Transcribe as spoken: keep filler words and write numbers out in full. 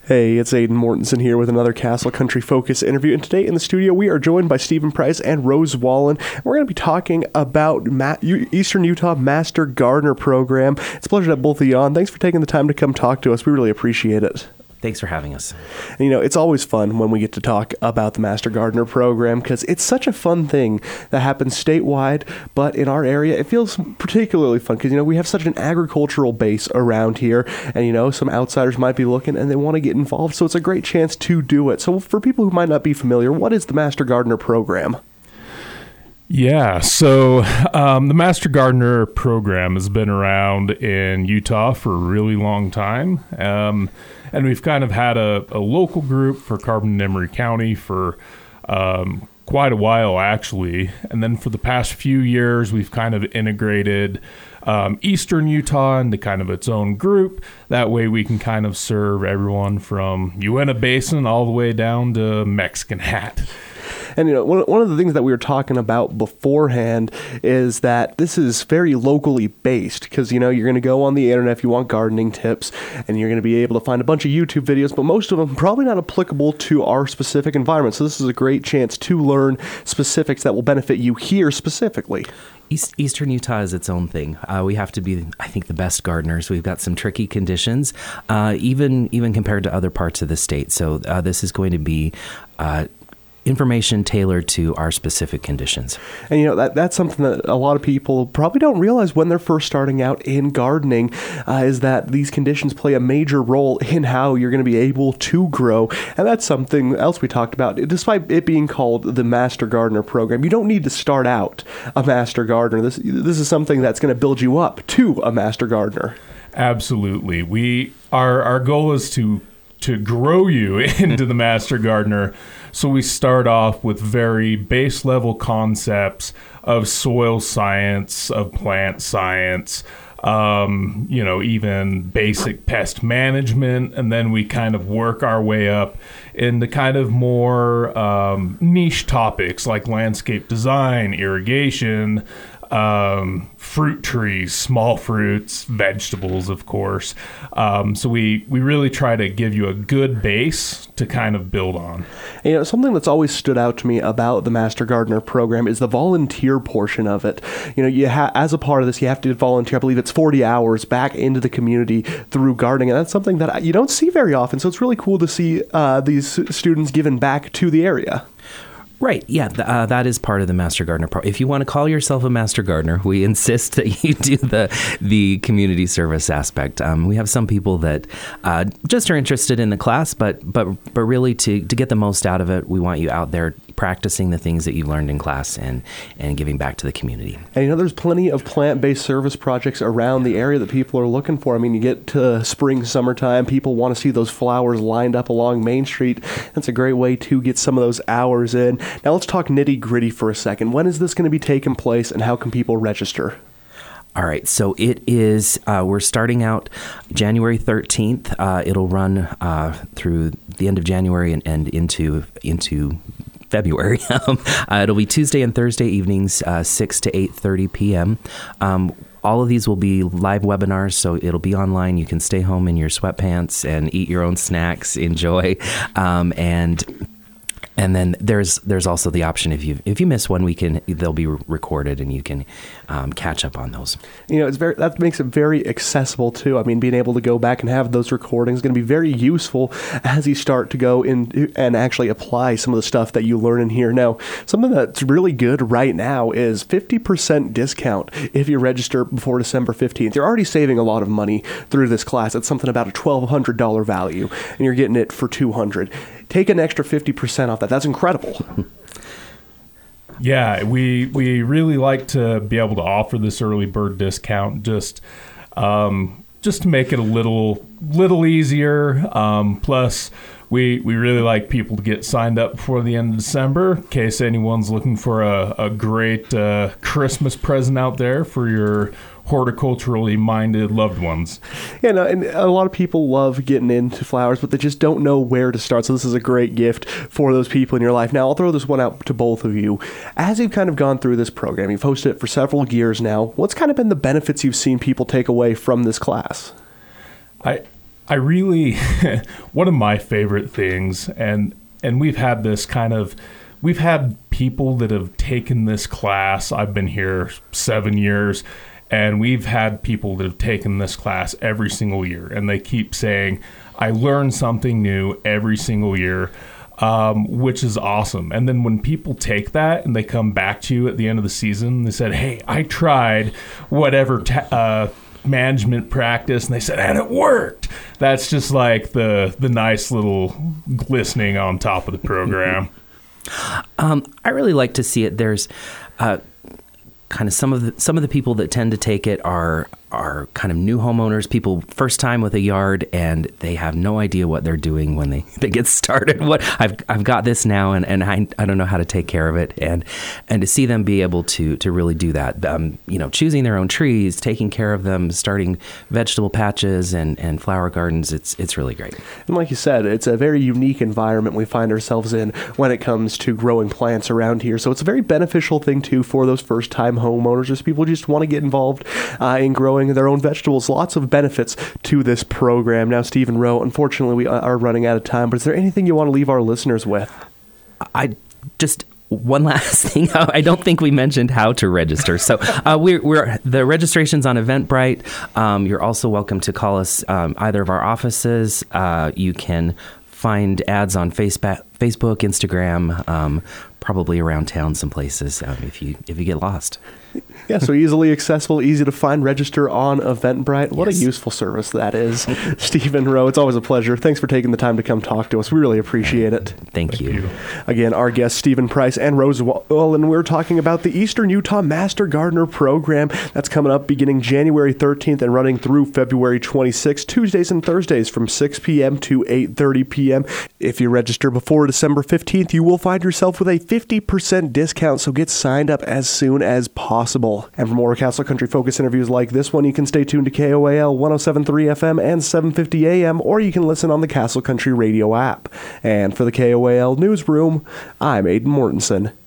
Hey, it's Aidan Mortensen here with another Castle Country Focus interview, and today in the studio we are joined by Stephen Price and Rose Wallen. We're going to be talking about Ma- Eastern Utah Master Gardener Program. It's a pleasure to have both of you on. Thanks for taking the time to come talk to us. We really appreciate it. Thanks for having us. And, you know, it's always fun when we get to talk about the Master Gardener Program because it's such a fun thing that happens statewide, but in our area it feels particularly fun because, you know, we have such an agricultural base around here, and, you know, some outsiders might be looking and they want to get involved, so it's a great chance to do it. So for people who might not be familiar, what is the Master Gardener Program? Yeah, so um, the Master Gardener Program has been around in Utah for a really long time. Um, and we've kind of had a, a local group for Carbon and Emery County for um, quite a while, actually. And then for the past few years, we've kind of integrated um, Eastern Utah into kind of its own group. That way we can kind of serve everyone from Uinta Basin all the way down to Mexican Hat. And, you know, one, one of the things that we were talking about beforehand is that this is very locally based because, you know, you're going to go on the internet if you want gardening tips, and you're going to be able to find a bunch of YouTube videos, but most of them probably not applicable to our specific environment. So this is a great chance to learn specifics that will benefit you here specifically. East, Eastern Utah is its own thing. Uh, we have to be, I think, the best gardeners. We've got some tricky conditions, uh, even even compared to other parts of the state. So uh, this is going to be Uh, information tailored to our specific conditions. And, you know, that that's something that a lot of people probably don't realize when they're first starting out in gardening, uh, is that these conditions play a major role in how you're going to be able to grow. And that's something else we talked about. Despite it being called the Master Gardener Program, you don't need to start out a Master Gardener. This, this is something that's going to build you up to a Master Gardener. Absolutely. We our our goal is to to grow you into the Master Gardener. So we start off with very base level concepts of soil science, of plant science, um, you know, even basic pest management. And then we kind of work our way up into kind of more um, niche topics like landscape design, irrigation, Um, fruit trees, small fruits, vegetables, of course. Um, so we, we really try to give you a good base to kind of build on. And, you know, something that's always stood out to me about the Master Gardener Program is the volunteer portion of it. You know, you ha- as a part of this, you have to volunteer, I believe it's forty hours back into the community through gardening. And that's something that you don't see very often. So it's really cool to see uh, these students giving back to the area. Right. Yeah, th- uh, that is part of the Master Gardener Program. If you want to call yourself a Master Gardener, we insist that you do the the community service aspect. Um, we have some people that uh, just are interested in the class, but but but really to, to get the most out of it, we want you out there practicing the things that you've learned in class and, and giving back to the community. And, you know, there's plenty of plant-based service projects around the area that people are looking for. I mean, you get to spring, summertime, people want to see those flowers lined up along Main Street. That's a great way to get some of those hours in. Now let's talk nitty-gritty for a second. When is this going to be taking place, and how can people register? All right, so it is, uh, we're starting out January thirteenth. Uh, it'll run uh, through the end of January and, and into into February. um, uh, it'll be Tuesday and Thursday evenings, uh, six to eight thirty p.m. Um, all of these will be live webinars, so it'll be online. You can stay home in your sweatpants and eat your own snacks, enjoy, um, and And then there's there's also the option if you if you miss one, we can they'll be recorded and you can um, catch up on those. You know, it's very that makes it very accessible too. I mean, being able to go back and have those recordings is going to be very useful as you start to go in and actually apply some of the stuff that you learn in here. Now, something that's really good right now is fifty percent discount if you register before December fifteenth. You're already saving a lot of money through this class. It's something about a twelve hundred dollars value, and you're getting it for two hundred dollars. Take an extra fifty percent off that. That's incredible. Yeah, we we really like to be able to offer this early bird discount just um, just to make it a little little easier. Um, plus, we we really like people to get signed up before the end of December in case anyone's looking for a, a great uh, Christmas present out there for your horticulturally minded loved ones. Yeah, no, and a lot of people love getting into flowers, but they just don't know where to start. So this is a great gift for those people in your life. Now, I'll throw this one out to both of you. As you've kind of gone through this program, you've hosted it for several years now. What's kind of been the benefits you've seen people take away from this class? I I really, one of my favorite things, and and we've had this kind of, we've had people that have taken this class. I've been here seven years, and we've had people that have taken this class every single year, and they keep saying, I learn something new every single year, um, which is awesome. And then when people take that and they come back to you at the end of the season, they said, hey, I tried whatever ta- uh, management practice, and they said, and it worked. That's just like the the nice little glistening on top of the program. Um, I really like to see it. There's uh, kind of some of the some of the people that tend to take it are are kind of new homeowners, people first time with a yard, and they have no idea what they're doing when they, they get started. What I've I've got this now, and, and I I don't know how to take care of it, and and to see them be able to to really do that, um, you know, choosing their own trees, taking care of them, starting vegetable patches and, and flower gardens, it's it's really great. And like you said, it's a very unique environment we find ourselves in when it comes to growing plants around here. So it's a very beneficial thing too for those first time homeowners, just people who just want to get involved uh, in growing their own vegetables. Lots of benefits to this program. Now, Stephen Rowe, unfortunately, we are running out of time, but is there anything you want to leave our listeners with? I just... One last thing, I don't think we mentioned how to register. So uh, we're, we're the registration's on Eventbrite. Um, you're also welcome to call us um, either of our offices. Uh, you can find ads on Facebook, Facebook, Instagram, um, probably around town some places um, if you if you get lost. Yeah, so easily accessible, easy to find. Register on Eventbrite. What yes. a useful service that is. Stephen Rowe, it's always a pleasure. Thanks for taking the time to come talk to us. We really appreciate it. Thank, Thank you. you. Again, our guests, Stephen Price and Rose Wallen, we're talking about the Eastern Utah Master Gardener Program. That's coming up beginning January thirteenth and running through February twenty-sixth, Tuesdays and Thursdays from six p.m. to eight thirty p.m. If you register before December fifteenth, you will find yourself with a fifty percent discount, so get signed up as soon as possible. And for more Castle Country Focus interviews like this one, you can stay tuned to K O A L one oh seven point three F M and seven fifty A M, or you can listen on the Castle Country Radio app. And for the K O A L Newsroom, I'm Aidan Mortensen.